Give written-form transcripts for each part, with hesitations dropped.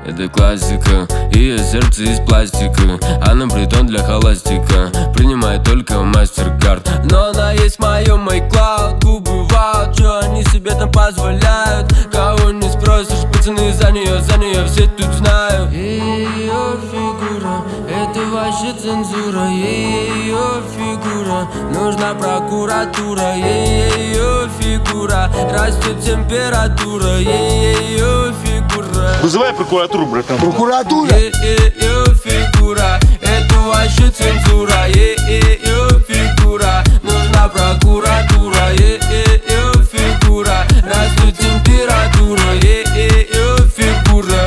Это классика, ее сердце из пластика. Она притон для холостяка, принимает только MasterCard. Но она есть в моем iCloud. Губы вау, чё они себе там позволяют? Кого не спросишь, пацаны за нее все тут знают. Ее фигура, это вообще цензура. Ее фигура, нужна прокуратура. Ее фигура, растет температура. Ее фигура. Вызывай прокуратуру, братан. Прокуратура? Ее фигура, это вообще цензура. Ее фигура, нужна прокуратура. Ее фигура, растет температура. Ее фигура.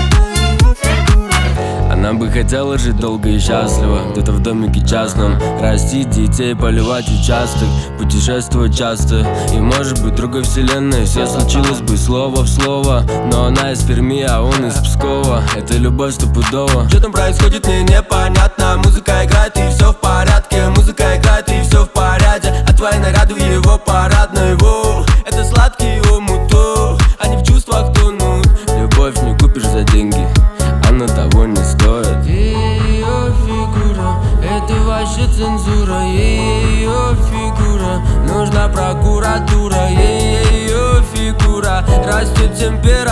Она бы хотела жить долго и счастливо, где-то в домике частном, растить детей, поливать участок, путешествовать часто. И может быть в другой вселенной все случилось бы слово в слово. Но она из Перми, а он из Пскова. Это любовь стопудово. Что там происходит, мне непонятно. Музыка играет и все в порядке. Музыка играет и все в порядке. А твои наряды в его парадной. Воу, это сладкий омут. Они в чувствах тонут. Любовь не купишь за деньги, она того не стоит. Ее фигура, это вообще цензура. Ее фигура, нужна прокуратура. Ее фигура, растет температура.